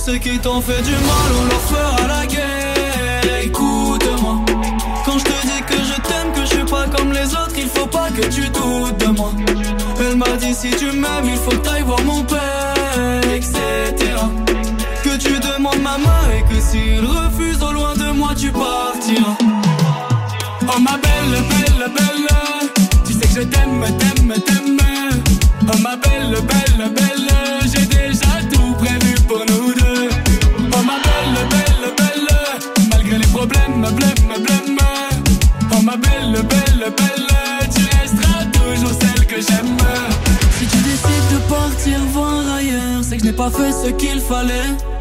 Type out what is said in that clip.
ceux qui t'ont fait du mal, on leur fera la guerre. Écoute-moi, quand je te dis que je t'aime, que je suis pas comme les autres, il faut pas que tu doutes de moi. Elle m'a dit si tu m'aimes, il faut que t'ailles voir mon père, etc. Que tu demandes ma main et que s'il refuse, au loin de moi tu partiras. Oh ma belle, belle, belle, tu sais que je t'aime, t'aime, t'aime. Oh ma belle, belle, belle, j'ai déjà tout prévu pour nous deux. Oh ma belle, belle, belle, malgré les problèmes, blême, blême. Oh ma belle, belle, belle, tu resteras toujours celle que j'aime. Si tu décides de partir voir ailleurs, c'est que je n'ai pas fait ce qu'il fallait.